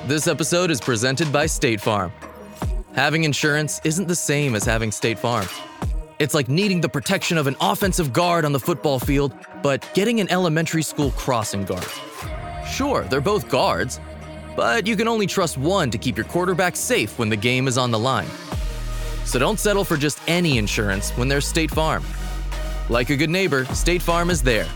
This episode is presented by State Farm. Having insurance isn't the same as having State Farm. It's like needing the protection of an offensive guard on the football field, but getting an elementary school crossing guard. Sure, they're both guards, but you can only trust one to keep your quarterback safe when the game is on the line. So don't settle for just any insurance when there's State Farm. Like a good neighbor, State Farm is there.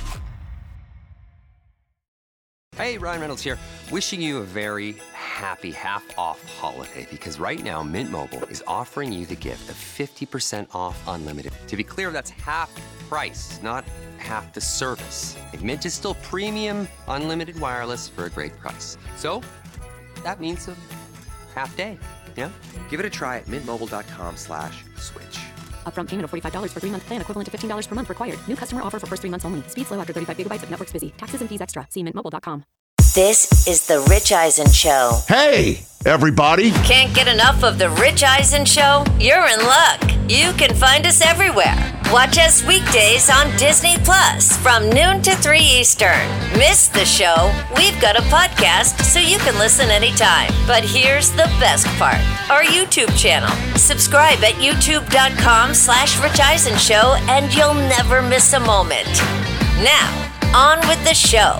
Hey, Ryan Reynolds here. Wishing you a very happy half-off holiday because right now Mint Mobile is offering you the gift of 50% off unlimited. To be clear, that's half price, not half the service. And Mint is still premium unlimited wireless for a great price. So that means a half day, yeah? Give it a try at mintmobile.com/switch. Upfront payment of $45 for 3-month plan equivalent to $15 per month required. New customer offer for first 3 months only. Speed slow after 35 gigabytes if network's busy. Taxes and fees extra. See mintmobile.com. This is The Rich Eisen Show. Hey, everybody. Can't get enough of The Rich Eisen Show? You're in luck. You can find us everywhere. Watch us weekdays on Disney Plus from noon to 3 Eastern. Miss the show? We've got a podcast so you can listen anytime. But here's the best part. Our YouTube channel. Subscribe at youtube.com/Rich Eisen Show and you'll never miss a moment. Now, on with the show.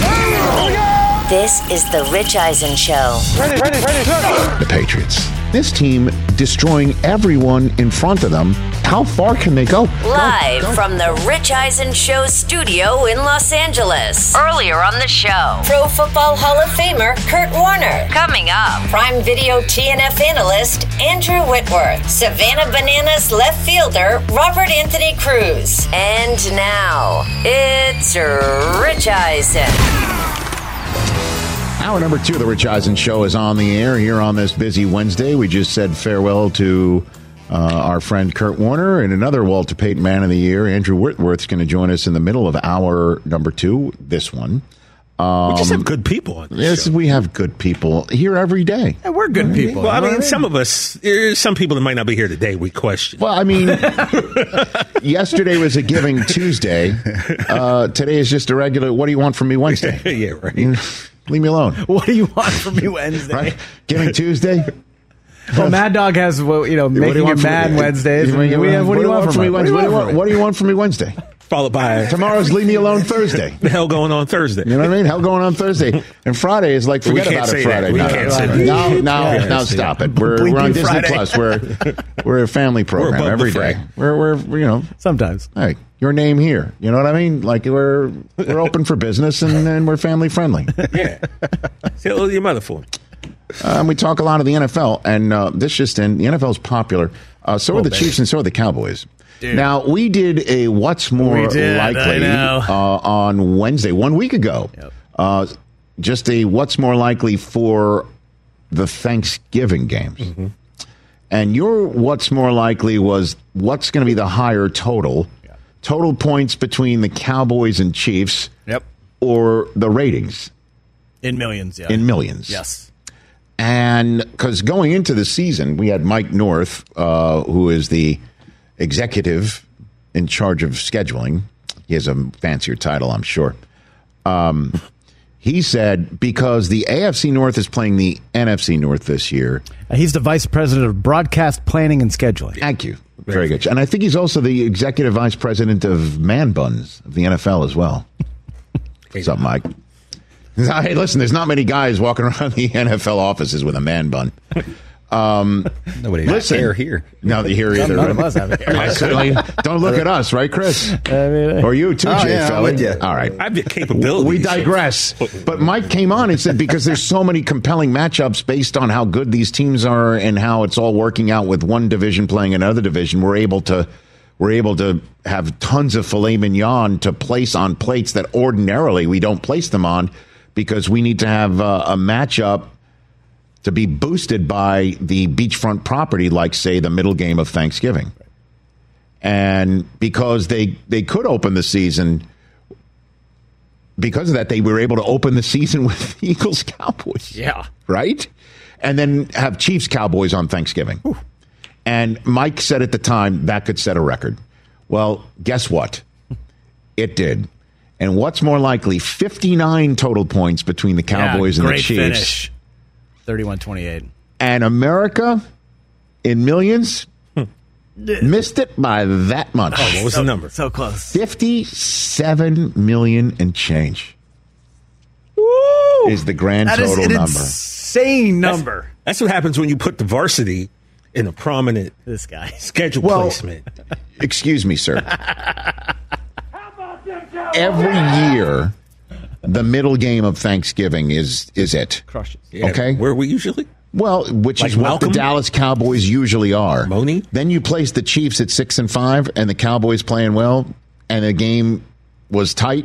This is The Rich Eisen Show. Ready. The Patriots. This team destroying everyone in front of them. How far can they go? Live from the Rich Eisen Show studio in Los Angeles. Earlier on the show, Pro Football Hall of Famer Kurt Warner. Coming up, Prime Video TNF analyst Andrew Whitworth. Savannah Bananas left fielder Robert Anthony Cruz. And now, it's Rich Eisen. Hour number 2 of the Rich Eisen Show is on the air here on this busy Wednesday. We just said farewell to our friend Kurt Warner and another Walter Payton Man of the Year. Andrew Whitworth is going to join us in the middle of hour number 2, this one. We just have good people on this show. We have good people here every day. Yeah, we're good people. Well, I mean, some of us, there's some people that might not be here today, we question. Well, I mean, yesterday was a Giving Tuesday. Today is just a regular, what do you want from me Wednesday? Yeah, right. Leave me alone. What do you want from me Wednesday? Right? Giving Tuesday? Well, Mad Dog has, making you mad Wednesdays. What do you want from me Wednesday? What do you want from me Wednesday? Followed by tomorrow's Leave Me Alone Thursday. The hell going on Thursday? You know what I mean? Hell going on Thursday. And Friday is like, forget about it Friday. No, stop it. We're on Disney Friday. Plus. We're a family program every day. We're sometimes. Hey, your name here. You know what I mean? Like we're open for business and we're family friendly. Yeah. Say hello to your mother for me. We talk a lot of the NFL, and this just in. The NFL is popular. So are the Chiefs and so are the Cowboys. Dude. Now, we did a What's More Likely on Wednesday, 1 week ago. Yep. Just a What's More Likely for the Thanksgiving games. Mm-hmm. And your What's More Likely was what's going to be the higher total. Yeah. Total points between the Cowboys and Chiefs. Yep. Or the ratings. In millions, yeah. In millions. Yes. And because going into the season, we had Mike North, who is the executive in charge of scheduling. He has a fancier title, I'm sure. He said because the AFC North is playing the NFC North this year. He's the vice president of broadcast planning and scheduling. Thank you. Very good. And I think he's also the executive vice president of Man Buns of the NFL as well. What's up, Mike? Hey, listen, there's not many guys walking around the NFL offices with a man bun. Nobody has hair here. No, here either. None of us have hair. Don't look at us, right, Chris? Or you too, Jay Felly. All right. I have the capability. We digress. But Mike came on and said because there's so many compelling matchups based on how good these teams are and how it's all working out with one division playing another division, we're able to have tons of filet mignon to place on plates that ordinarily we don't place them on because we need to have a matchup to be boosted by the beachfront property, like, say, the middle game of Thanksgiving. And because they could open the season, because of that, they were able to open the season with Eagles-Cowboys. Yeah. Right? And then have Chiefs-Cowboys on Thanksgiving. Whew. And Mike said at the time that could set a record. Well, guess what? It did. And what's more likely, 59 total points between the Cowboys and the Chiefs. Finish. 31-28. And America, in millions, missed it by that much. Oh, what was the number? So close. 57 million and change. Woo! Is the grand total number. Insane number. That's what happens when you put the varsity in a prominent schedule placement. Excuse me, sir. Every year, the middle game of Thanksgiving is it. Crushes. Yeah, okay? Where are we usually? Well, which Like is what Malcolm? the Dallas Cowboys usually are. Moni? Then you place the Chiefs at 6-5, and the Cowboys playing well, and the game was tight.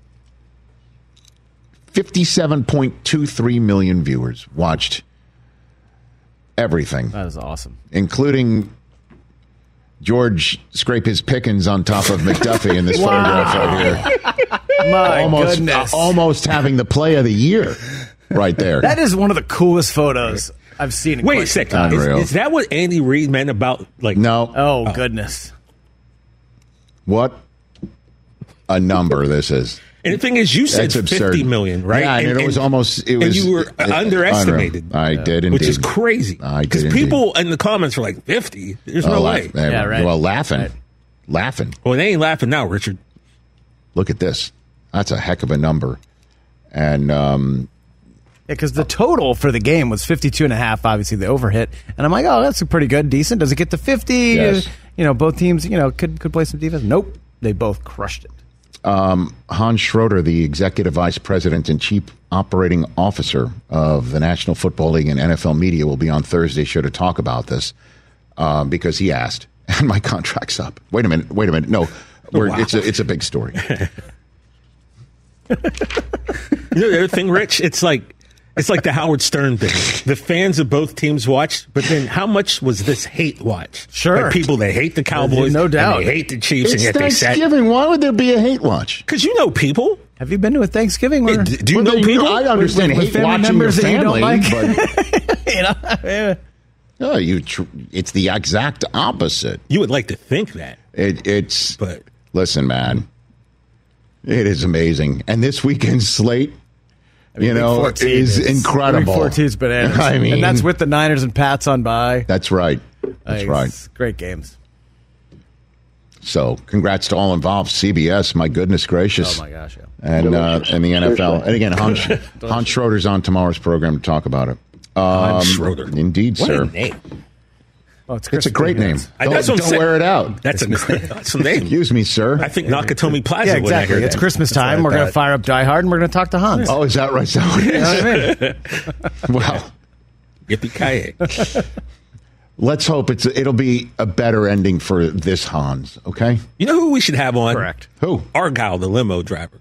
57.23 million viewers watched everything. That is awesome. Including George scrape his pickings on top of McDuffie in this photograph right here. My goodness. Almost having the play of the year right there. That is one of the coolest photos I've seen in Wait quite a some second. time. Is that what Andy Reid meant about, like... No. Oh, goodness. What a number this is. And the thing is, you said That's 50 absurd. million, right? Yeah, and it was almost... It was, and you were underestimated. I did indeed. Which is crazy. I did Because indeed. people in the comments were like, 50? There's no way. Yeah, right. Well, laughing. Right. Laughing. Well, they ain't laughing now, Richard. Look at this. That's a heck of a number. And... because the total for the game was 52.5, obviously the overhit. And I'm like, oh, that's a pretty good, decent. Does it get to 50? Yes. Both teams, could play some defense. Nope. They both crushed it. Hans Schroeder, the executive vice president and chief operating officer of the National Football League and NFL Media, will be on Thursday's show to talk about this because he asked, and my contract's up. Wait a minute. No, it's a big story. The other thing, Rich, it's like the Howard Stern thing. The fans of both teams watched, but then how much was this hate watch? Sure. Like people that hate the Cowboys, No doubt. and they hate the Chiefs, It's and yet they sat. Thanksgiving. Why would there be a hate watch? Because you know people. Have you been to a Thanksgiving? Where, Do you know people? I understand with hate family watching your members that you don't family, like? but it's the exact opposite. You would like to think that. But listen, man, it is amazing. And this weekend's slate, is incredible. Week 14 is bananas. I mean, and that's with the Niners and Pats on bye. That's right. That's right. It's great games. So, congrats to all involved. CBS, my goodness gracious. Oh my gosh, yeah. And the NFL. And again, Hans Schroeder's on tomorrow's program to talk about it. Hans Schroeder. Indeed, What sir. a name. Oh, it's It's a great name. Don't wear it out. That's a name. Excuse me, sir. I think Nakatomi Plaza. Yeah, when I exactly. heard It's that. Christmas time. We're going to fire up Die Hard and we're going to talk to Hans. Oh, is that right? Is that what it is? Well, Yippee-ki-yay. let's hope it'll be a better ending for this Hans, okay? You know who we should have on? Correct. Who? Argyle, the limo driver.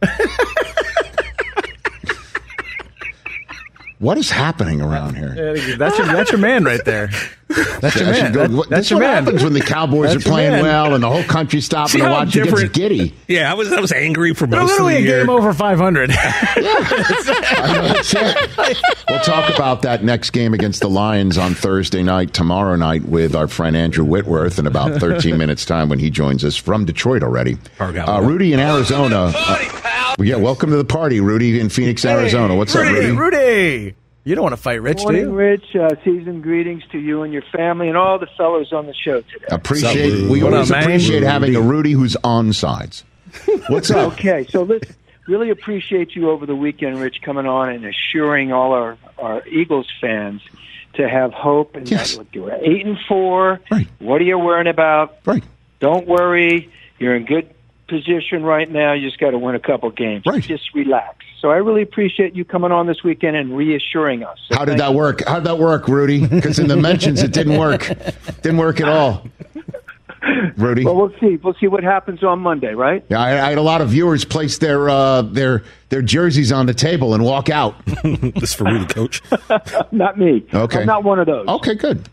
What is happening around here? That's your man right there. That's your man. That's That's your what man. happens when the Cowboys That's are your playing man. well and the whole country's stopping See to how watch. It gets different- giddy. Yeah, I was angry for They're most of the literally a year. game over 500. That's it. We'll talk about that next game against the Lions on Thursday night, tomorrow night, with our friend Andrew Whitworth in about 13 minutes' time when he joins us from Detroit already. Rudy in Arizona. Welcome to the party, Rudy in Phoenix, Arizona. What's up, Rudy? Rudy. You don't want to fight Rich, do Morning, you? Rich. Season greetings to you and your family and all the fellows on the show today. We What always up, man? appreciate having a Rudy who's on sides. What's up? Okay, so let's really appreciate you over the weekend, Rich, coming on and assuring all our Eagles fans to have hope. And Yes. that, you're 8-4. Right. What are you worrying about? Right. Don't worry. You're in good position right now. You just got to win a couple games. Right. Just relax. So I really appreciate you coming on this weekend and reassuring us. So How did thank that you. work? How did that work, Rudy? Because in the mentions, it didn't work. Didn't work at all. Rudy? Well, we'll see. We'll see what happens on Monday, right? Yeah, I had a lot of viewers place their jerseys on the table and walk out. This for Rudy, coach. Not me. Okay. I'm not one of those. Okay, good.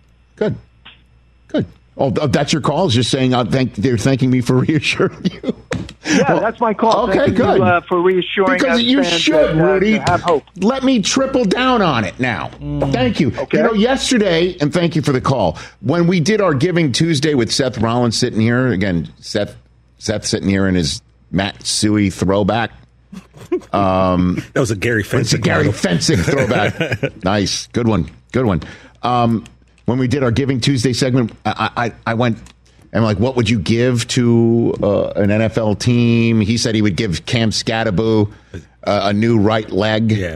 Oh, that's your call? Is just saying they're thanking me for reassuring you. Yeah, that's my call. Okay, Thank good. You, for reassuring because us you fans should, that, Rudy. to have hope. Let me triple down on it now. Thank you. Okay. Yesterday, and thank you for the call, when we did our Giving Tuesday with Seth Rollins sitting here, again, Seth sitting here in his Matt Suey throwback. That was a Gary Fensick. It's a Gary Fensick throwback. Nice. Good one. Good one. When we did our Giving Tuesday segment, I went and like, what would you give to an NFL team? He said he would give Cam Scatterbo a new right leg. Yeah.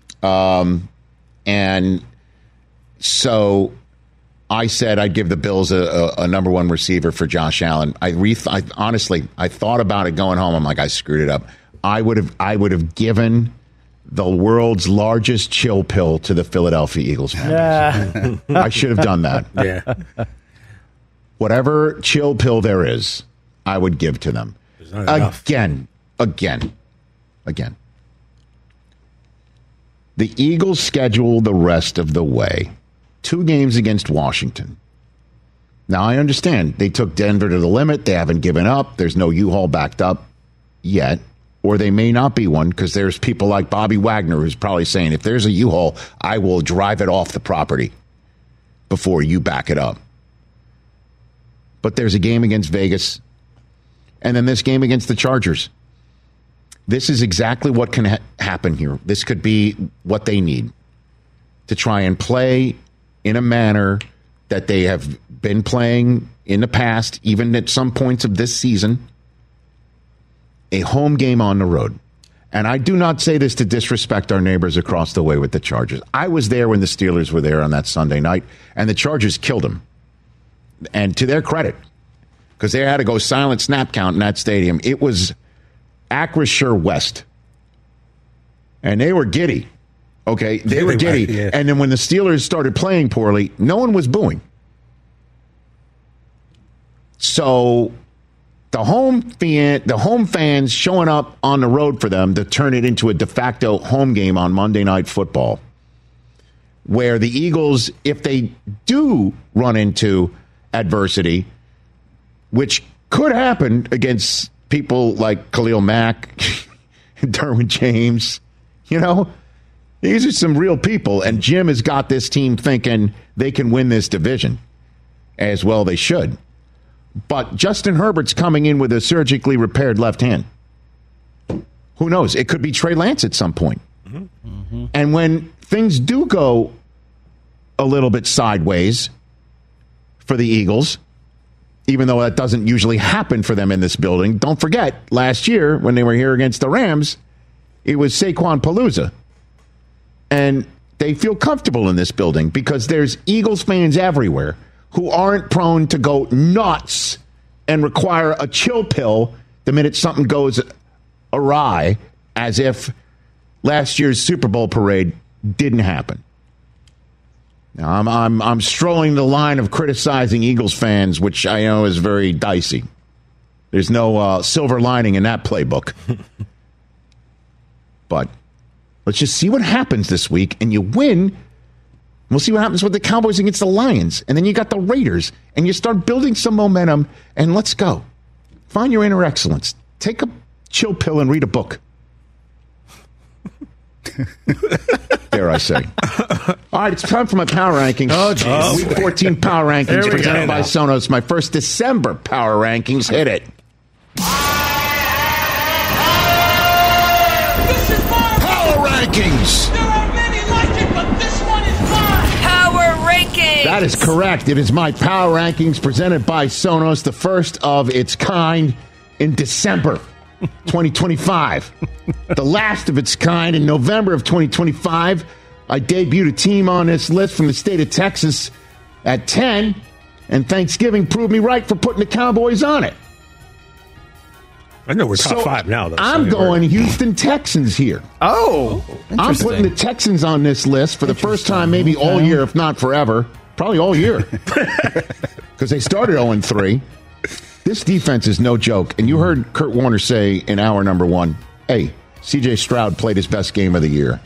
And so I said I'd give the Bills a number one receiver for Josh Allen. Honestly, I thought about it going home. I'm like, I screwed it up. I would have given the world's largest chill pill to the Philadelphia Eagles fans. I should have done that. Yeah. Whatever chill pill there is, I would give to them. Again. The Eagles schedule the rest of the way. 2 games against Washington. Now, I understand they took Denver to the limit. They haven't given up. There's no U-Haul backed up yet. Or they may not be one because there's people like Bobby Wagner who's probably saying, if there's a U-Haul, I will drive it off the property before you back it up. But there's a game against Vegas, and then this game against the Chargers. This is exactly what can happen here. This could be what they need to try and play in a manner that they have been playing in the past, even at some points of this season. A home game on the road. And I do not say this to disrespect our neighbors across the way with the Chargers. I was there when the Steelers were there on that Sunday night, and the Chargers killed them. And to their credit, because they had to go silent snap count in that stadium, it was Acrisure West. And they were giddy. Okay, they were giddy. Yeah. And then when the Steelers started playing poorly, no one was booing. So the home fans showing up on the road for them to turn it into a de facto home game on Monday Night Football, where the Eagles, if they do run into adversity, which could happen against people like Khalil Mack, Derwin James, these are some real people, and Jim has got this team thinking they can win this division. As well they should. But Justin Herbert's coming in with a surgically repaired left hand. Who knows? It could be Trey Lance at some point. Mm-hmm. And when things do go a little bit sideways for the Eagles, even though that doesn't usually happen for them in this building, don't forget, last year when they were here against the Rams, it was Saquon Palooza. And they feel comfortable in this building because there's Eagles fans everywhere who aren't prone to go nuts and require a chill pill the minute something goes awry, as if last year's Super Bowl parade didn't happen. Now, I'm strolling the line of criticizing Eagles fans, which I know is very dicey. There's no silver lining in that playbook. But let's just see what happens this week, and you win. We'll see what happens with the Cowboys against the Lions. And then you got the Raiders. And you start building some momentum. And let's go. Find your inner excellence. Take a chill pill and read a book. Dare I say. All right, it's time for my power rankings. Oh, geez. Week 14 power rankings presented by Sonos. My first December power rankings. Hit it. This is my power rankings. There are many like it, but this one is mine. Power rankings. That is correct. It is my power rankings presented by Sonos, the first of its kind in December 2025. The last of its kind in November of 2025. I debuted a team on this list from the state of Texas at 10, and Thanksgiving proved me right for putting the Cowboys on it. I know we're top 5 now, though. I'm going Houston Texans here. Oh, I'm putting the Texans on this list for the first time maybe all year, if not forever. Probably all year. Because they started 0-3. This defense is no joke. And you heard Kurt Warner say in hour number 1, hey, C.J. Stroud played his best game of the year.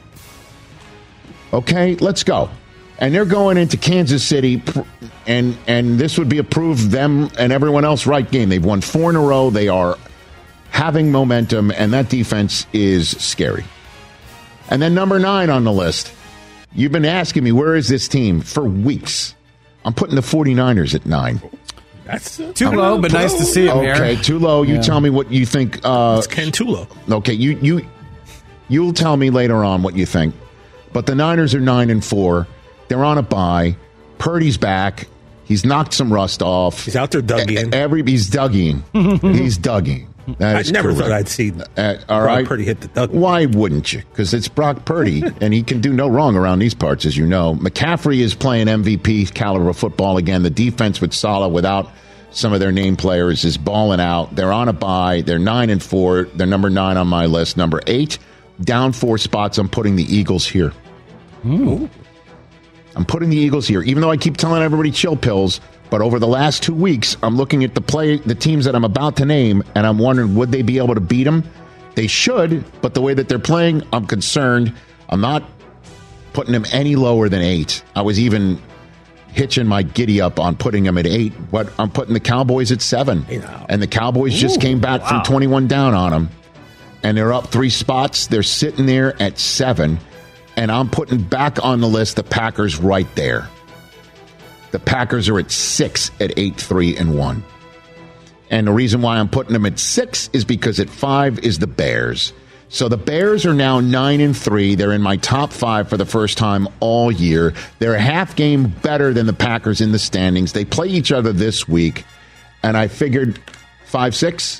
Okay, let's go. And they're going into Kansas City, and this would be a prove them and everyone else right game. They've won 4 in a row. They are having momentum, and that defense is scary. And then number 9 on the list. You've been asking me, where is this team for weeks? I'm putting the 49ers at 9. That's too low, but nice to see him here. Okay, too low. You tell me what you think. It's Ken too low. Okay, you'll tell me later on what you think. But the Niners are 9-4. They're on a bye. Purdy's back. He's knocked some rust off. He's out there dugging. He's dugging. He's dugging. I never thought I'd see Brock Purdy hit the dugging. Why wouldn't you? Because it's Brock Purdy, and he can do no wrong around these parts, as you know. McCaffrey is playing MVP caliber football again. The defense with Salah without some of their name players is balling out. They're on a bye. They're 9-4. They're number 9 on my list. Number 8, down 4 spots. I'm putting the Eagles here. Ooh. I'm putting the Eagles here, even though I keep telling everybody chill pills. But over the last 2 weeks, I'm looking at the teams that I'm about to name, and I'm wondering, would they be able to beat them? They should, but the way that they're playing, I'm concerned. I'm not putting them any lower than 8. I was even hitching my giddy up on putting them at 8, but I'm putting the Cowboys at 7. And the Cowboys just came back from 21 down on them, and they're up 3 spots. They're sitting there at 7. And I'm putting back on the list the Packers right there. The Packers are at 6 at 8-3-1. And the reason why I'm putting them at 6 is because at 5 is the Bears. So the Bears are now 9-3. They're in my top 5 for the first time all year. They're a half game better than the Packers in the standings. They play each other this week. And I figured 5-6?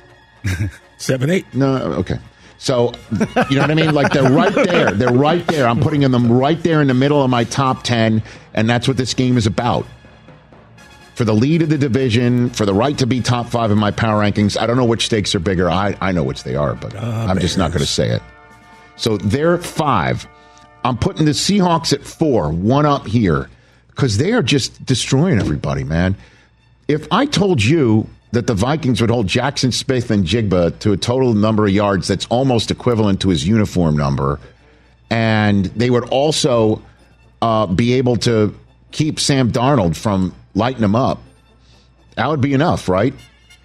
7-8. No, okay. So, you know what I mean? Like, they're right there. They're right there. I'm putting them right there in the middle of my top 10, and that's what this game is about. For the lead of the division, for the right to be top 5 in my power rankings. I don't know which stakes are bigger. I know which they are, but I'm just not going to say it. So they're 5. I'm putting the Seahawks at 4, 1 up here, because they are just destroying everybody, man. If I told you that the Vikings would hold Jackson Smith and Jigba to a total number of yards that's almost equivalent to his uniform number, and they would also be able to keep Sam Darnold from lighting him up, that would be enough, right?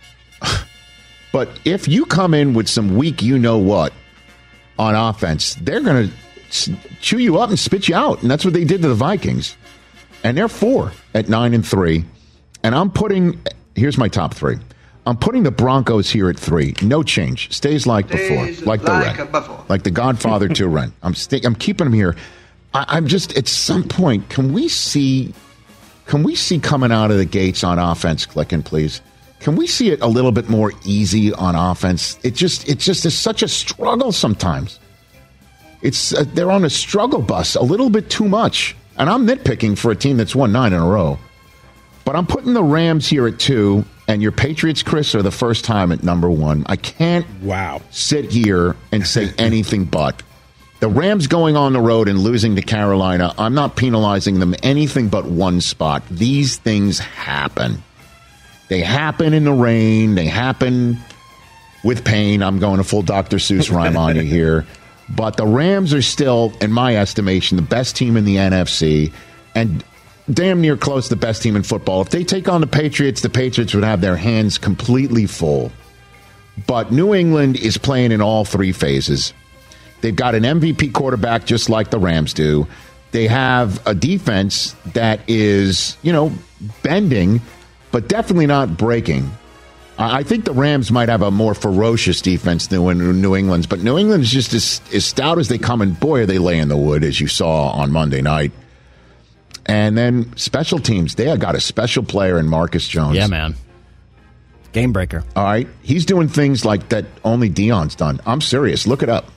But if you come in with some weak you-know-what on offense, they're going to chew you up and spit you out, and that's what they did to the Vikings. And they're 4 at 9-3, and I'm putting... Here's my top 3. I'm putting the Broncos here at 3. No change. Stays like before. Like the Ren. Like the Godfather to Ren. I'm keeping them here. I'm just, at some point, can we see coming out of the gates on offense clicking, please? Can we see it a little bit more easy on offense? It just is such a struggle sometimes. It's they're on a struggle bus a little bit too much. And I'm nitpicking for a team that's won 9 in a row. But I'm putting the Rams here at 2, and your Patriots, Chris, are the first time at number 1. I can't sit here and say anything but. The Rams going on the road and losing to Carolina, I'm not penalizing them anything but 1 spot. These things happen. They happen in the rain. They happen with pain. I'm going a full Dr. Seuss rhyme on you here. But the Rams are still, in my estimation, the best team in the NFC, and damn near close to the best team in football. If they take on the Patriots would have their hands completely full. But New England is playing in all 3 phases. They've got an MVP quarterback just like the Rams do. They have a defense that is, bending, but definitely not breaking. I think the Rams might have a more ferocious defense than New England's, but New England's just as stout as they come, and boy, are they laying the wood, as you saw on Monday night. And then special teams. They have got a special player in Marcus Jones. Yeah, man. Game breaker. All right. He's doing things like that only Dion's done. I'm serious. Look it up.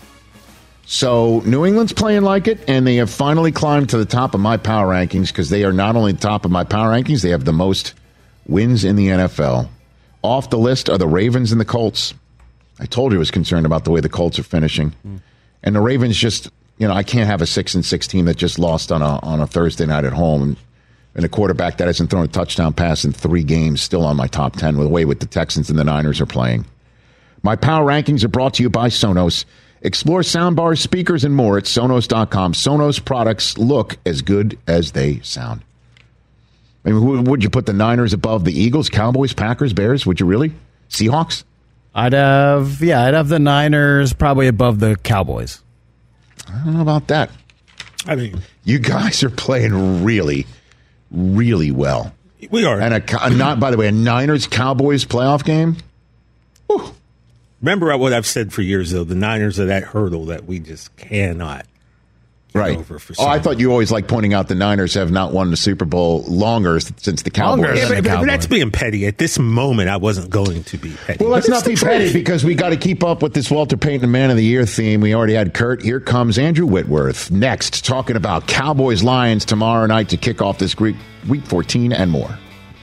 So New England's playing like it, and they have finally climbed to the top of my power rankings because they are not only the top of my power rankings, they have the most wins in the NFL. Off the list are the Ravens and the Colts. I told you I was concerned about the way the Colts are finishing. And the Ravens just... I can't have a 6-6 team that just lost on a Thursday night at home, and a quarterback that hasn't thrown a touchdown pass in 3 games still on my top 10 with the way the Texans and the Niners are playing. My power rankings are brought to you by Sonos. Explore soundbars, speakers, and more at Sonos.com. Sonos products look as good as they sound. I mean, would you put the Niners above the Eagles, Cowboys, Packers, Bears? Would you really? Seahawks? I'd have the Niners probably above the Cowboys. I don't know about that. I mean, you guys are playing really, really well. We are. And by the way, a Niners-Cowboys playoff game? Whew. Remember what I've said for years, though. The Niners are that hurdle that we just cannot Right. over for I thought you always like pointing out the Niners have not won the Super Bowl longer since the Cowboys. Yeah, but that's being petty. At this moment, I wasn't going to be petty. Well, let's not be petty because we got to keep up with this Walter Payton Man of the Year theme. We already had Kurt. Here comes Andrew Whitworth next, talking about Cowboys-Lions tomorrow night to kick off this Week 14 and more.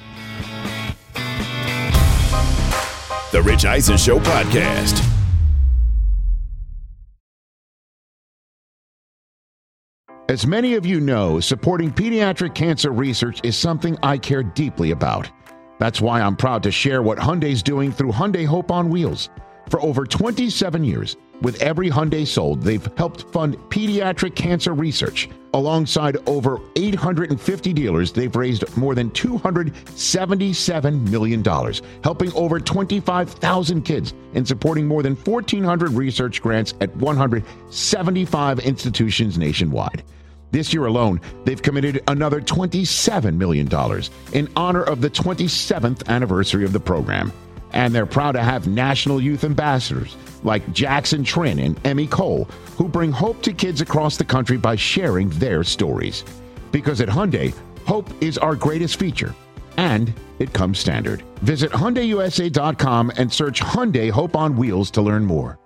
The Rich Eisen Show podcast. As many of you know, supporting pediatric cancer research is something I care deeply about. That's why I'm proud to share what Hyundai's doing through Hyundai Hope on Wheels. For over 27 years, with every Hyundai sold, they've helped fund pediatric cancer research. Alongside over 850 dealers, they've raised more than $277 million, helping over 25,000 kids and supporting more than 1,400 research grants at 175 institutions nationwide. This year alone, they've committed another $27 million in honor of the 27th anniversary of the program. And they're proud to have national youth ambassadors like Jackson Trin and Emmy Cole, who bring hope to kids across the country by sharing their stories. Because at Hyundai, hope is our greatest feature, and it comes standard. Visit HyundaiUSA.com and search Hyundai Hope on Wheels to learn more.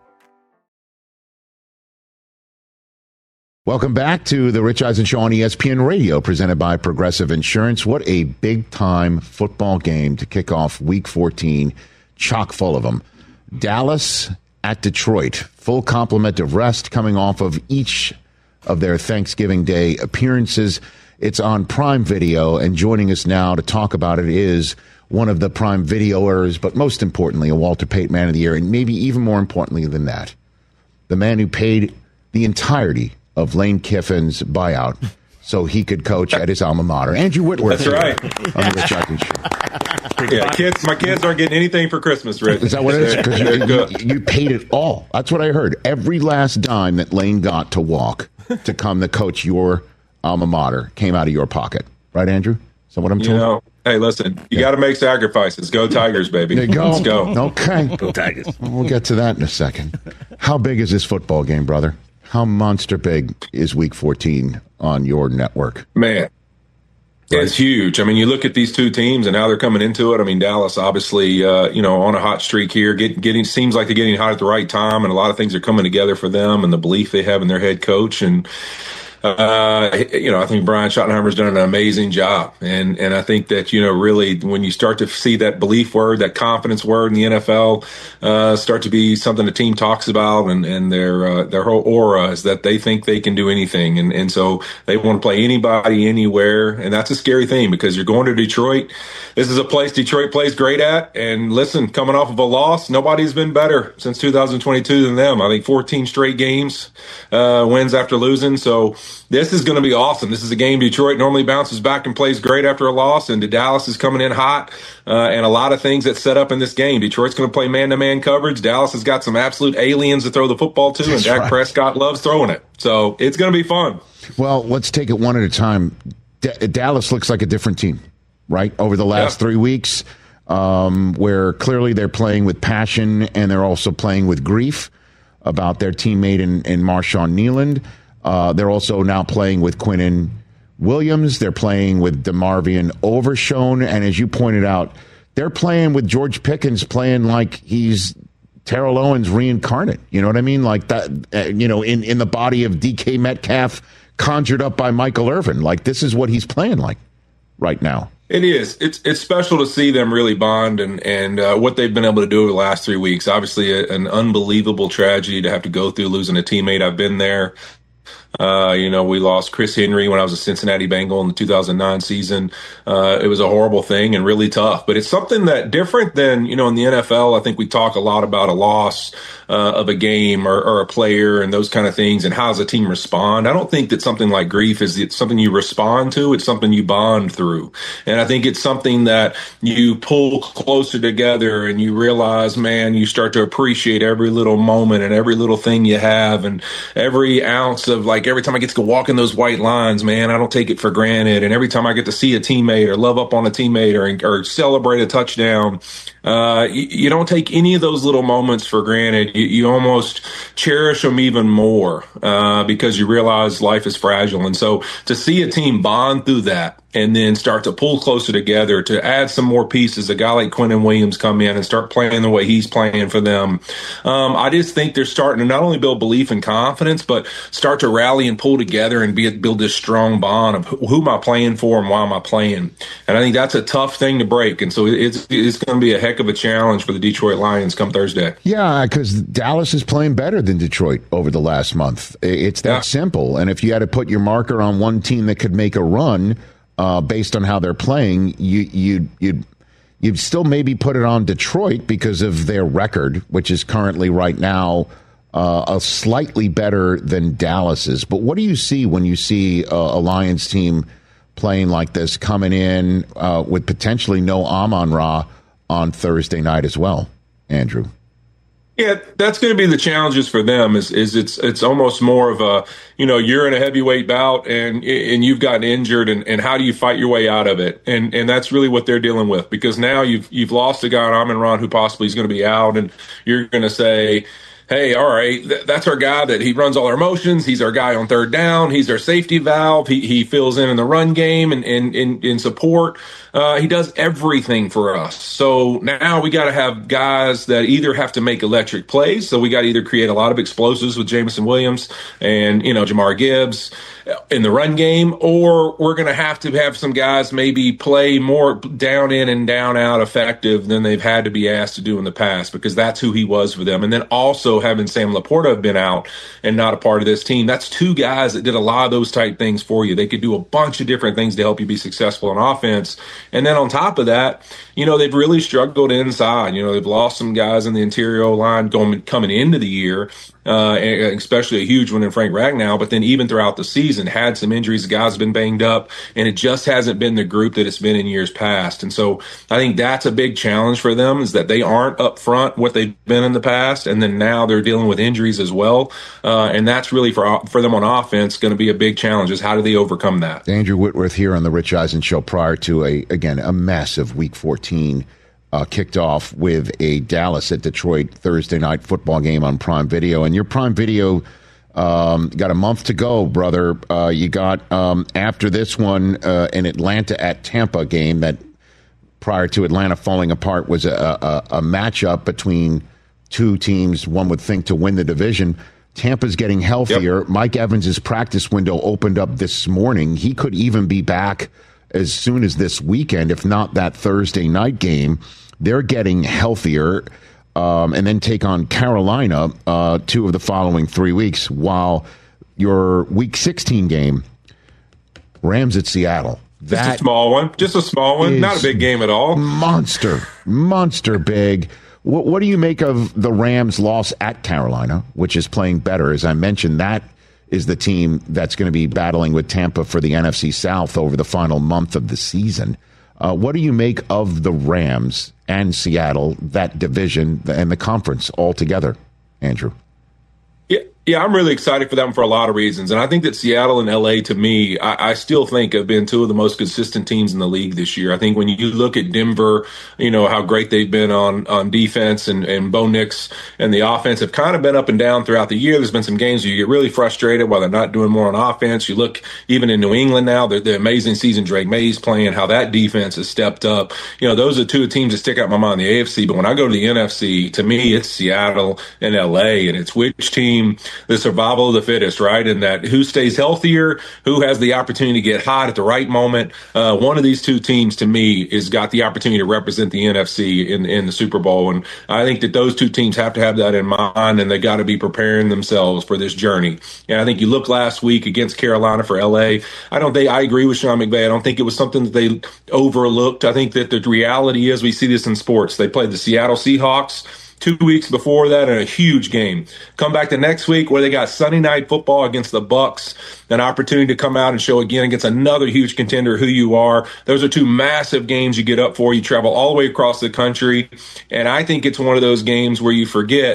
Welcome back to the Rich Eisen Show on ESPN Radio, presented by Progressive Insurance. What a big-time football game to kick off Week 14, chock full of them. Dallas at Detroit, full complement of rest coming off of each of their Thanksgiving Day appearances. It's on Prime Video, and joining us now to talk about it is one of the Prime Videoers, but most importantly, a Walter Payton Man of the Year, and maybe even more importantly than that, the man who paid the entirety of Lane Kiffin's buyout so he could coach at his alma mater. Andrew Whitworth. That's right. On the Rich Eisen Show. Yeah, my kids aren't getting anything for Christmas, Rich. Is that what it is? Because you paid it all. That's what I heard. Every last dime that Lane got to walk to come to coach your alma mater came out of your pocket. Right, Andrew? Is that what I'm told? You know, hey, listen, you got to make sacrifices. Go Tigers, baby. There you go. Let's go. Okay. Go Tigers. We'll get to that in a second. How big is this football game, brother? How monster big is Week 14 on your network? Man, it's huge. I mean, you look at these two teams and how they're coming into it. I mean, Dallas obviously, on a hot streak here. Getting seems like they're getting hot at the right time, and a lot of things are coming together for them, and the belief they have in their head coach. And I think Brian Schottenheimer's done an amazing job. And I think that, really when you start to see that belief word, that confidence word in the NFL, start to be something the team talks about and their whole aura is that they think they can do anything. And so they want to play anybody, anywhere. And that's a scary thing because you're going to Detroit. This is a place Detroit plays great at. And listen, coming off of a loss, nobody's been better since 2022 than them. I think 14 straight games, wins after losing. So this is going to be awesome. This is a game Detroit normally bounces back and plays great after a loss, and Dallas is coming in hot, and a lot of things that set up in this game. Detroit's going to play man-to-man coverage. Dallas has got some absolute aliens to throw the football to, and Dak Prescott loves throwing it. So it's going to be fun. Well, let's take it one at a time. Dallas looks like a different team, right, over the last 3 weeks, where clearly they're playing with passion and they're also playing with grief about their teammate in Marshawn Kneeland. They're also now playing with Quinnen Williams. They're playing with DeMarvion Overshown. And as you pointed out, they're playing with George Pickens playing like he's Terrell Owens reincarnate. You know what I mean? Like that, in the body of DK Metcalf conjured up by Michael Irvin. Like this is what he's playing like right now. It is. It's special to see them really bond and what they've been able to do over the last 3 weeks. Obviously, an unbelievable tragedy to have to go through losing a teammate. I've been there. We lost Chris Henry when I was a Cincinnati Bengal in the 2009 season. It was a horrible thing and really tough, but it's something that different than, in the NFL. I think we talk a lot about a loss of a game or a player and those kind of things and how does a team respond. I don't think that something like grief is something you respond to. It's something you bond through. And I think it's something that you pull closer together and you realize, man, you start to appreciate every little moment and every little thing you have and every ounce of every time I get to go walk in those white lines, man, I don't take it for granted. And every time I get to see a teammate or love up on a teammate or celebrate a touchdown, you don't take any of those little moments for granted. You almost cherish them even more because you realize life is fragile. And so to see a team bond through that and then start to pull closer together, to add some more pieces, a guy like Quentin Williams come in and start playing the way he's playing for them. I just think they're starting to not only build belief and confidence, but start to rally and pull together and build this strong bond of who am I playing for and why am I playing. And I think that's a tough thing to break. And so it's going to be a heck of a challenge for the Detroit Lions come Thursday. Yeah, because Dallas is playing better than Detroit over the last month. It's that simple. And if you had to put your marker on one team that could make a run, based on how they're playing, you'd still maybe put it on Detroit because of their record, which is currently right now a slightly better than Dallas's. But what do you see when you see a Lions team playing like this, coming in with potentially no Amon-Ra on Thursday night as well, Andrew? Yeah, that's going to be the challenges for them. Is it's almost more of a, you're in a heavyweight bout and you've gotten injured, and how do you fight your way out of it? And that's really what they're dealing with, because now you've lost a guy on Amon-Ra who possibly is going to be out, and you're going to say, hey, all right, that's our guy that he runs all our motions. He's our guy on third down. He's our safety valve. He fills in the run game and in support. He does everything for us. So now we got to have guys that either have to make electric plays. So we got to either create a lot of explosives with Jameson Williams and, Jamar Gibbs in the run game, or we're going to have some guys maybe play more down in and down out effective than they've had to be asked to do in the past, because that's who he was for them. And then also having Sam Laporta have been out and not a part of this team, that's two guys that did a lot of those type things for you. They could do a bunch of different things to help you be successful on offense. And then on top of that, they've really struggled inside. They've lost some guys in the interior line coming into the year, especially a huge one in Frank Ragnow. But then even throughout the season, had some injuries. The guys have been banged up, and it just hasn't been the group that it's been in years past. And so I think that's a big challenge for them, is that they aren't up front what they've been in the past, and then now they're dealing with injuries as well. And that's really for them on offense going to be a big challenge, is how do they overcome that? Andrew Whitworth here on the Rich Eisen Show prior to a massive Week 14 kicked off with a Dallas at Detroit Thursday night football game on Prime Video. And your Prime Video got a month to go, brother. You got, after this one, an Atlanta at Tampa game that, prior to Atlanta falling apart, was a matchup between two teams one would think to win the division. Tampa's getting healthier. Yep. Mike Evans' practice window opened up this morning. He could even be back as soon as this weekend, if not that Thursday night game. They're getting healthier, and then take on Carolina 2 of the following 3 weeks, while your Week 16 game, Rams at Seattle. Just a small one. Not a big game at all. Monster big. What do you make of the Rams' loss at Carolina, which is playing better? As I mentioned, that is the team that's going to be battling with Tampa for the NFC South over the final month of the season. What do you make of the Rams and Seattle, that division and the conference altogether, Andrew? Yeah, I'm really excited for them for a lot of reasons. And I think that Seattle and LA, to me, I still think have been 2 of the most consistent teams in the league this year. I think when you look at Denver, how great they've been on defense, and Bo Nix and the offense have kind of been up and down throughout the year. There's been some games where you get really frustrated while they're not doing more on offense. You look even in New England now, the amazing season Drake May's playing, how that defense has stepped up. Those are 2 teams that stick out in my mind in the AFC. But when I go to the NFC, to me, it's Seattle and LA, and it's which team, the survival of the fittest, right? And that who stays healthier, who has the opportunity to get hot at the right moment. One of these 2 teams, to me, has got the opportunity to represent the NFC in the Super Bowl. And I think that those 2 teams have to have that in mind, and they got to be preparing themselves for this journey. And I think you look last week against Carolina for LA. I agree with Sean McVay. I don't think it was something that they overlooked. I think that the reality is, we see this in sports. They played the Seattle Seahawks 2 weeks before that in a huge game. Come back the next week where they got Sunday Night Football against the Bucs, an opportunity to come out and show again against another huge contender who you are. Those are 2 massive games you get up for. You travel all the way across the country, and I think it's one of those games where you forget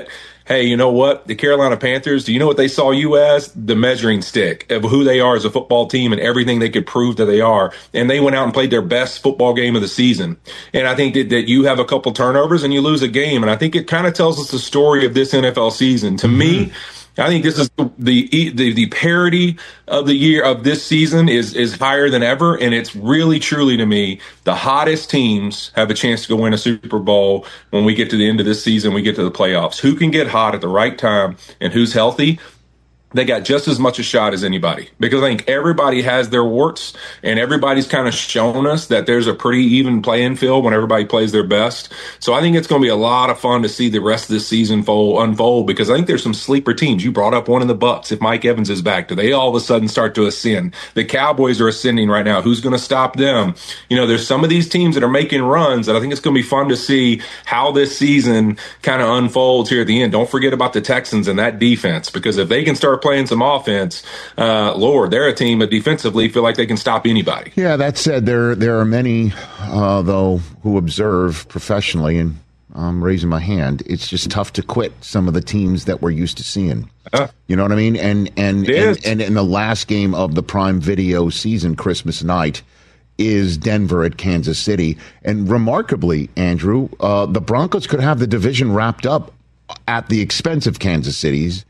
hey, you know what? The Carolina Panthers, do you know what they saw you as? The measuring stick of who they are as a football team and everything they could prove that they are. And they went out and played their best football game of the season. And I think that you have a couple turnovers and you lose a game. And I think it kind of tells us the story of this NFL season. To me, I think this is the parity of the year of this season is higher than ever, and it's really truly to me the hottest teams have a chance to go win a Super Bowl when we get to the end of this season. We get to the playoffs. Who can get hot at the right time and who's healthy? They got just as much a shot as anybody, because I think everybody has their warts and everybody's kind of shown us that there's a pretty even playing field when everybody plays their best. So I think it's going to be a lot of fun to see the rest of this season unfold, because I think there's some sleeper teams. You brought up one of the Bucs. If Mike Evans is back, do they all of a sudden start to ascend? The Cowboys are ascending right now. Who's going to stop them? You know, there's some of these teams that are making runs that I think it's going to be fun to see how this season kind of unfolds here at the end. Don't forget about the Texans and that defense, because if they can start playing some offense, Lord, they're a team that defensively feel like they can stop anybody. Yeah, that said, there are many, though, who observe professionally, and I'm raising my hand. It's just tough to quit some of the teams that we're used to seeing. You know what I mean? And in the last game of the Prime Video season, Christmas night, is Denver at Kansas City. And remarkably, Andrew, the Broncos could have the division wrapped up at the expense of Kansas City's.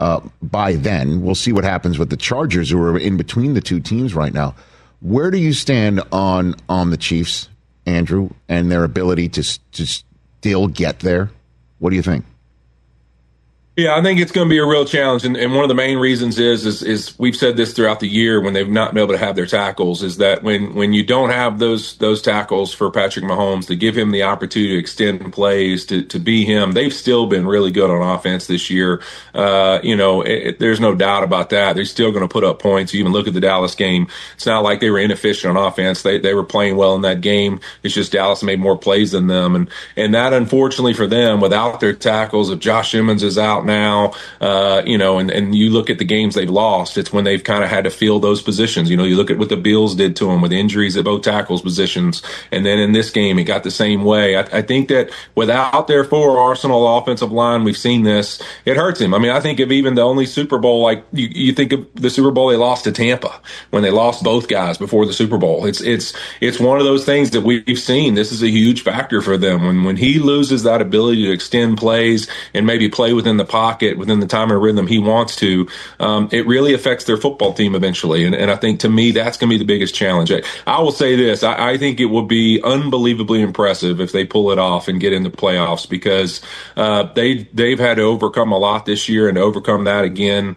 By then, we'll see what happens with the Chargers, who are in between the two teams right now. Where do you stand on the Chiefs, Andrew, and their ability to still get there? What do you think? Yeah, I think it's going to be a real challenge, and one of the main reasons is we've said this throughout the year when they've not been able to have their tackles, is that when you don't have those tackles for Patrick Mahomes to give him the opportunity to extend plays to be him, they've still been really good on offense this year. There's no doubt about that. They're still going to put up points. You even look at the Dallas game; it's not like they were inefficient on offense. They were playing well in that game. It's just Dallas made more plays than them, and that unfortunately for them, without their tackles, if Josh Emmons is out now, and you look at the games they've lost, it's when they've kind of had to fill those positions. You know, you look at what the Bills did to them with injuries at both tackles positions, and then in this game it got the same way. I think that without their full Arsenal offensive line, we've seen this, it hurts him. I mean, I think of even the only Super Bowl, like you think of the Super Bowl they lost to Tampa, when they lost both guys before the Super Bowl. It's one of those things that we've seen. This is a huge factor for them. When he loses that ability to extend plays and maybe play within the pocket, within the time and rhythm he wants to, it really affects their football team eventually. And I think, to me, that's going to be the biggest challenge. I will say this. I think it will be unbelievably impressive if they pull it off and get into playoffs, because they've had to overcome a lot this year, and to overcome that again,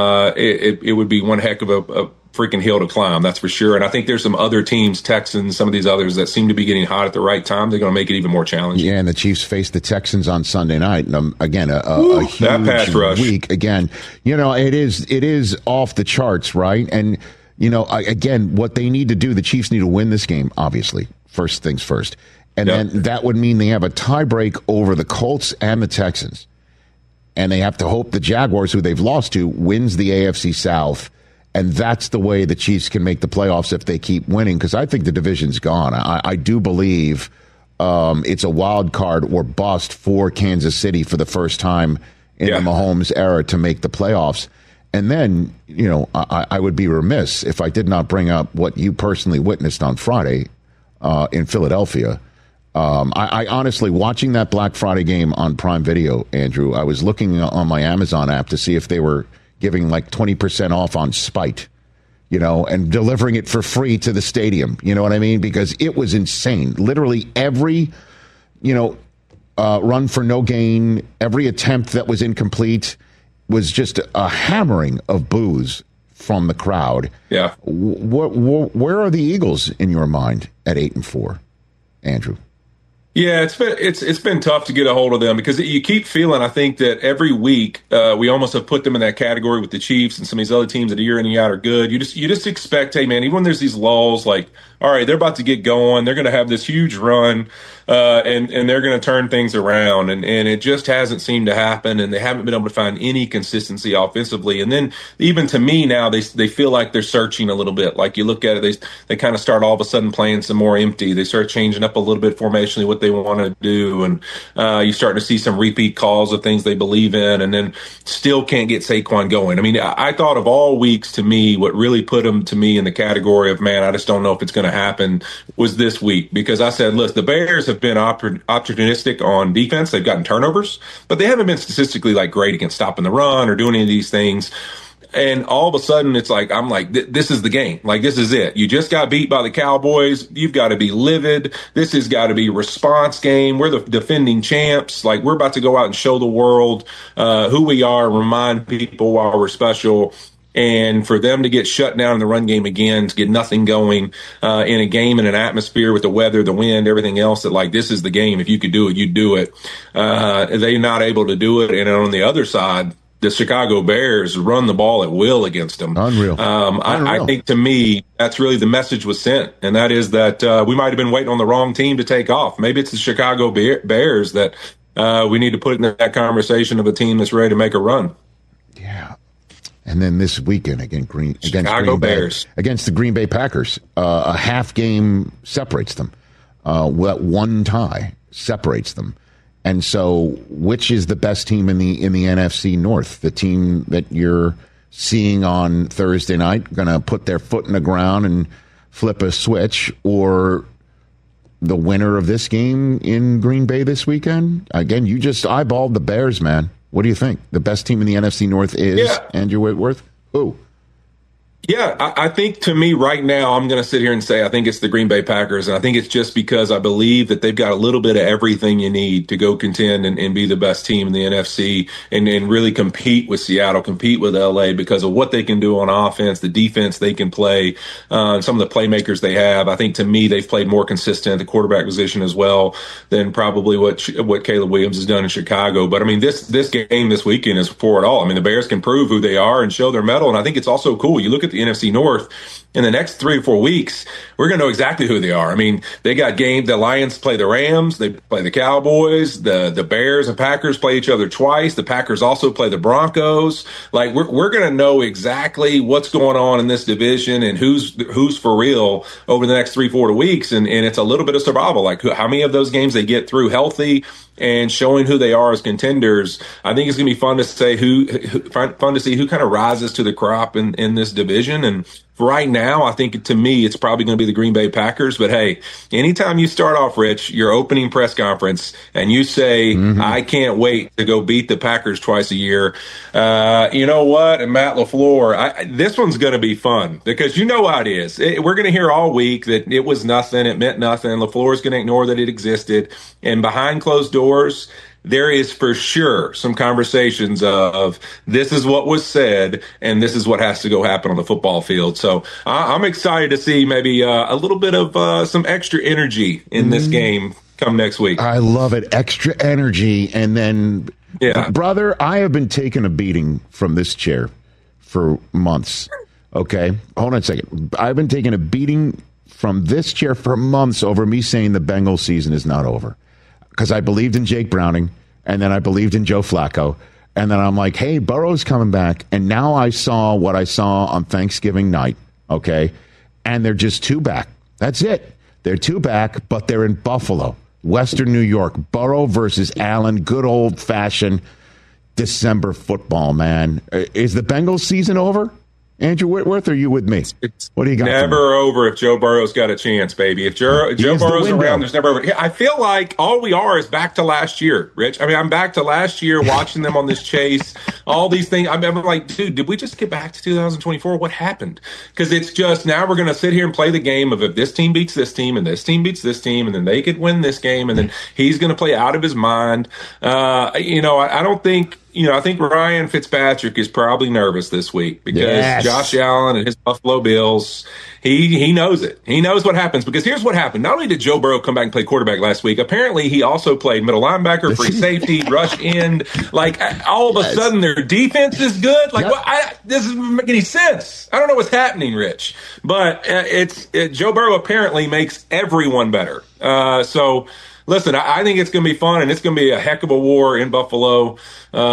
it would be one heck of a freaking hill to climb, that's for sure. And I think there's some other teams, Texans, some of these others, that seem to be getting hot at the right time. They're going to make it even more challenging. Yeah, and the Chiefs face the Texans on Sunday night. And again, a huge pass rush week. Again, it is off the charts, right? And again, what they need to do, the Chiefs need to win this game, obviously. First things first. And then that would mean they have a tiebreak over the Colts and the Texans. And they have to hope the Jaguars, who they've lost to, wins the AFC South. And that's the way the Chiefs can make the playoffs if they keep winning, because I think the division's gone. I do believe it's a wild card or bust for Kansas City for the first time in the Mahomes era to make the playoffs. And then, I would be remiss if I did not bring up what you personally witnessed on Friday in Philadelphia. I honestly, watching that Black Friday game on Prime Video, Andrew, I was looking on my Amazon app to see if they were giving like 20% off on Spite, and delivering it for free to the stadium. You know what I mean? Because it was insane. Literally every, run for no gain, every attempt that was incomplete was just a hammering of boos from the crowd. Yeah. Where are the Eagles in your mind at 8-4, Andrew? Yeah, it's been tough to get a hold of them, because you keep feeling, I think, that every week we almost have put them in that category with the Chiefs and some of these other teams that year in and year out are good. You just expect, hey man, even when there's these lulls, like, all right, they're about to get going, they're going to have this huge run, and they're going to turn things around, and it just hasn't seemed to happen, and they haven't been able to find any consistency offensively. And then even to me now, they feel like they're searching a little bit. Like, you look at it, they kind of start all of a sudden playing some more empty. They start changing up a little bit formationally what what they want to do. And you're starting to see some repeat calls of things they believe in, and then still can't get Saquon going. I mean, I thought of all weeks, to me, what really put him to me in the category of, man, I just don't know if it's going to happen, was this week. Because I said, look, the Bears have been opportunistic on defense. They've gotten turnovers, but they haven't been statistically like great against stopping the run or doing any of these things. And all of a sudden, it's like, I'm like, this is the game. Like, this is it. You just got beat by the Cowboys. You've got to be livid. This has got to be a response game. We're the defending champs. Like, we're about to go out and show the world who we are, remind people why we're special. And for them to get shut down in the run game again, to get nothing going in a game, in an atmosphere with the weather, the wind, everything else, that like, this is the game. If you could do it, you'd do it. They're not able to do it. And on the other side, the Chicago Bears run the ball at will against them. Unreal. I think, to me, that's really the message was sent. And that is that we might have been waiting on the wrong team to take off. Maybe it's the Chicago Bears that we need to put in that conversation of a team that's ready to make a run. Yeah. And then this weekend against Green Bears. Against the Green Bay Packers, a half game separates them. One tie separates them. And so, which is the best team in the NFC North? The team that you're seeing on Thursday night, going to put their foot in the ground and flip a switch, or the winner of this game in Green Bay this weekend? Again, you just eyeballed the Bears, man. What do you think? The best team in the NFC North is Andrew Whitworth? Who? Yeah, I think, to me right now, I'm going to sit here and say I think it's the Green Bay Packers, and I think it's just because I believe that they've got a little bit of everything you need to go contend and be the best team in the NFC and really compete with Seattle, compete with LA because of what they can do on offense, the defense they can play, some of the playmakers they have. I think, to me, they've played more consistent at the quarterback position as well than probably what Caleb Williams has done in Chicago. But, I mean, this game this weekend is for it all. I mean, the Bears can prove who they are and show their mettle, and I think it's also cool. You look at the NFC North, in the next 3 or 4 weeks, we're going to know exactly who they are. I mean, they got games. The Lions play the Rams. They play the Cowboys. The Bears and Packers play each other twice. The Packers also play the Broncos. Like, we're going to know exactly what's going on in this division and who's for real over the next 3-4 weeks. And it's a little bit of survival. Like, how many of those games they get through healthy and showing who they are as contenders. I think it's going to be fun to say fun to see who kind of rises to the crop in this division. And right now, I think, to me, it's probably going to be the Green Bay Packers. But hey, anytime you start off, Rich, your opening press conference, and you say, I can't wait to go beat the Packers twice a year, you know what? And Matt LaFleur, this one's going to be fun because you know how it is. We're going to hear all week that it was nothing, it meant nothing. LaFleur's going to ignore that it existed. And behind closed doors, there is for sure some conversations of this is what was said and this is what has to go happen on the football field. So I'm excited to see maybe a little bit of some extra energy in this game come next week. I love it. Extra energy. And then, brother, I have been taking a beating from this chair for months. Okay. Hold on a second. I've been taking a beating from this chair for months over me saying the Bengals season is not over. Because I believed in Jake Browning, and then I believed in Joe Flacco, and then I'm like, hey, Burrow's coming back, and now I saw what I saw on Thanksgiving night, okay, and they're just 2 back. That's it. They're 2 back, but they're in Buffalo, Western New York. Burrow versus Allen, good old-fashioned December football, man. Is the Bengals season over? Andrew Whitworth, are you with me? What do you got? Never over if Joe Burrow's got a chance, baby. If Joe Burrow's around, there's never over. I feel like all we are is back to last year, Rich. I mean, I'm back to last year watching them on this chase, all these things. I'm like, dude, did we just get back to 2024? What happened? Because it's just now we're going to sit here and play the game of if this team beats this team and this team beats this team and then they could win this game and then he's going to play out of his mind. I don't think. I think Ryan Fitzpatrick is probably nervous this week because Josh Allen and his Buffalo Bills, he knows it. He knows what happens because here's what happened. Not only did Joe Burrow come back and play quarterback last week, apparently he also played middle linebacker, free safety, rush end. Like, all of a sudden their defense is good. Like, this doesn't make any sense. I don't know what's happening, Rich. But Joe Burrow apparently makes everyone better. Listen, I think it's going to be fun, and it's going to be a heck of a war in Buffalo.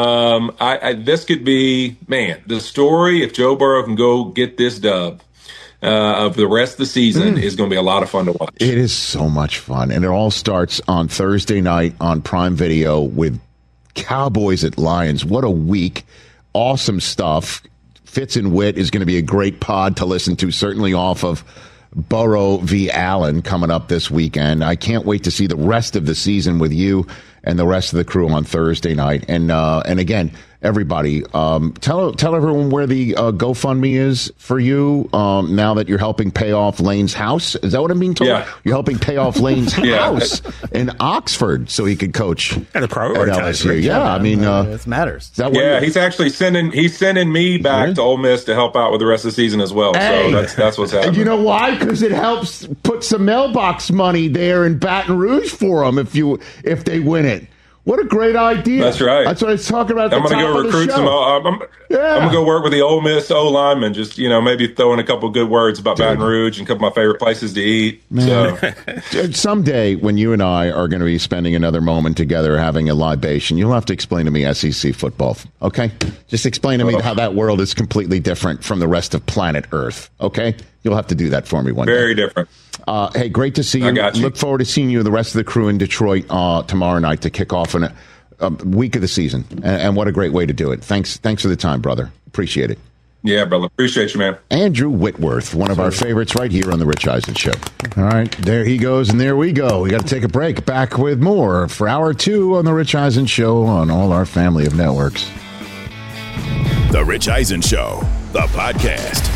This could be, man, the story, if Joe Burrow can go get this dub, of the rest of the season is going to be a lot of fun to watch. It is so much fun. And it all starts on Thursday night on Prime Video with Cowboys at Lions. What a week. Awesome stuff. Fitz and Wit is going to be a great pod to listen to, certainly off of Burrow v. Allen coming up this weekend. I can't wait to see the rest of the season with you and the rest of the crew on Thursday night. And again, everybody, tell everyone where the GoFundMe is for you now that you're helping pay off Lane's house. Is that what I'm being told? Yeah. You're helping pay off Lane's house in Oxford so he could coach at LSU. Yeah, I mean, it matters. He's actually sending me back to Ole Miss to help out with the rest of the season as well. Hey. So that's what's happening. And you know why? Because it helps put some mailbox money there in Baton Rouge for them if they win it. What a great idea. That's right. That's what I was talking about. I'm going to go recruit some. I'm going to go work with the Ole Miss O linemen. Just, maybe throw in a couple good words about Baton Rouge and a couple of my favorite places to eat. Man. So someday when you and I are going to be spending another moment together having a libation, you'll have to explain to me SEC football. Okay? Just explain to me how that world is completely different from the rest of planet Earth. Okay? You'll have to do that for me one day. Very different. Hey, great to see you. I got you. Look forward to seeing you and the rest of the crew in Detroit tomorrow night to kick off a week of the season. And what a great way to do it. Thanks for the time, brother. Appreciate it. Yeah, brother. Appreciate you, man. Andrew Whitworth, one of our favorites right here on The Rich Eisen Show. All right, there he goes, and there we go. We got to take a break. Back with more for Hour 2 on The Rich Eisen Show on all our family of networks. The Rich Eisen Show, the podcast.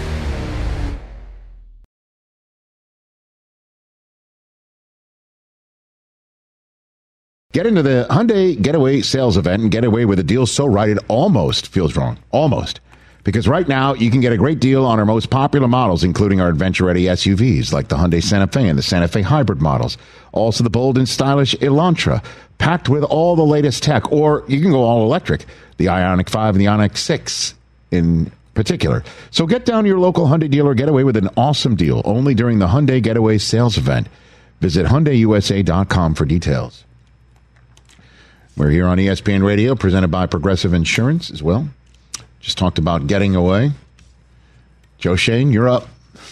Get into the Hyundai Getaway sales event and get away with a deal so right it almost feels wrong. Almost. Because right now, you can get a great deal on our most popular models, including our adventure-ready SUVs, like the Hyundai Santa Fe and the Santa Fe Hybrid models. Also the bold and stylish Elantra, packed with all the latest tech. Or you can go all electric, the Ioniq 5 and the Ioniq 6 in particular. So get down to your local Hyundai dealer, get away with an awesome deal, only during the Hyundai Getaway sales event. Visit HyundaiUSA.com for details. We're here on ESPN Radio, presented by Progressive Insurance as well. Just talked about getting away. Joe Shane, you're up.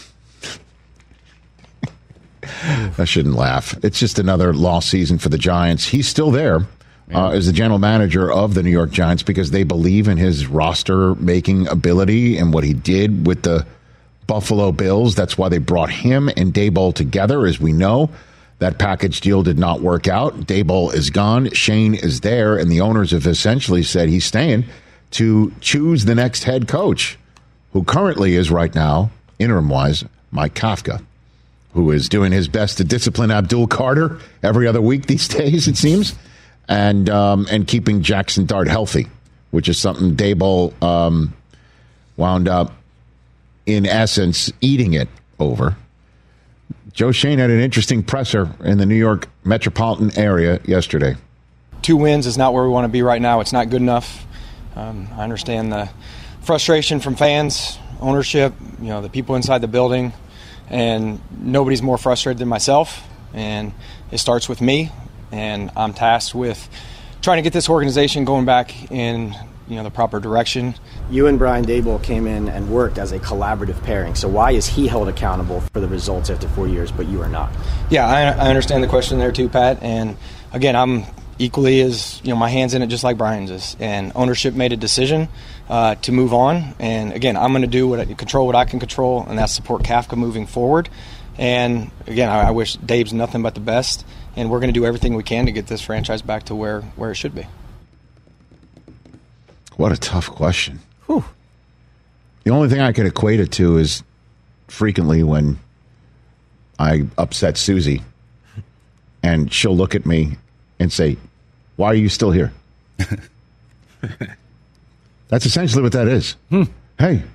I shouldn't laugh. It's just another lost season for the Giants. He's still there as the general manager of the New York Giants because they believe in his roster-making ability and what he did with the Buffalo Bills. That's why they brought him and Daboll together, as we know. That package deal did not work out. Daboll is gone. Shane is there, and the owners have essentially said he's staying to choose the next head coach, who currently is right now, interim-wise, Mike Kafka, who is doing his best to discipline Abdul Carter every other week these days, it seems, and keeping Jackson Dart healthy, which is something Daboll wound up, in essence, eating it over. Joe Shane had an interesting presser in the New York metropolitan area yesterday. 2 wins is not where we want to be right now. It's not good enough. I understand the frustration from fans, ownership, the people inside the building, and nobody's more frustrated than myself. And it starts with me, and I'm tasked with trying to get this organization going back in the proper direction. You and Brian Daboll came in and worked as a collaborative pairing. So why is he held accountable for the results after 4 years, but you are not? Yeah, I understand the question there too, Pat. And again, I'm equally as, my hand's in it just like Brian's is. And ownership made a decision to move on. And again, I'm going to control what I can control, and that's support Kafka moving forward. And again, I wish Dave's nothing but the best. And we're going to do everything we can to get this franchise back to where it should be. What a tough question. Whew. The only thing I could equate it to is frequently when I upset Susie and she'll look at me and say, "Why are you still here?" That's essentially what that is. Hey,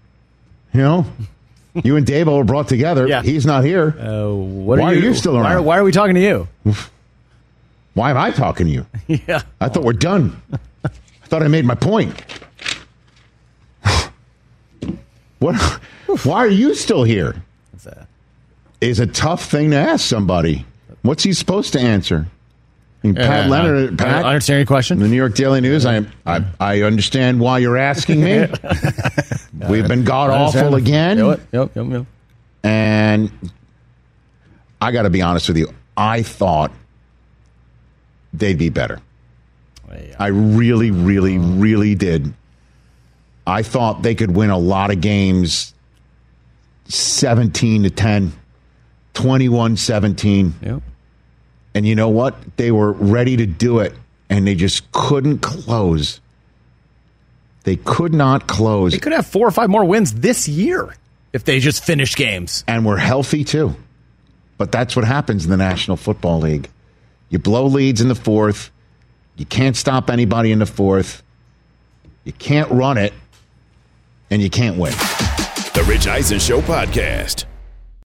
you and Daboll were brought together. Yeah. He's not here. Why are you still around? Why are we talking to you? Why am I talking to you? Yeah. I thought we're done. I thought I made my point. What? Why are you still here? What's that? Is a tough thing to ask somebody. What's he supposed to answer? Pat Leonard. Pat, I understand your question. The New York Daily News. I understand why you're asking me. We've been god awful again. Yep. And I got to be honest with you. I thought they'd be better. I really, really, really did. I thought they could win a lot of games 17-10, 21-17. Yep. And you know what? They were ready to do it, and they just couldn't close. They could not close. They could have 4 or 5 more wins this year if they just finished games. And we're healthy, too. But that's what happens in the National Football League. You blow leads in the fourth. You can't stop anybody in the fourth. You can't run it. And you can't win. The Rich Eisen Show podcast.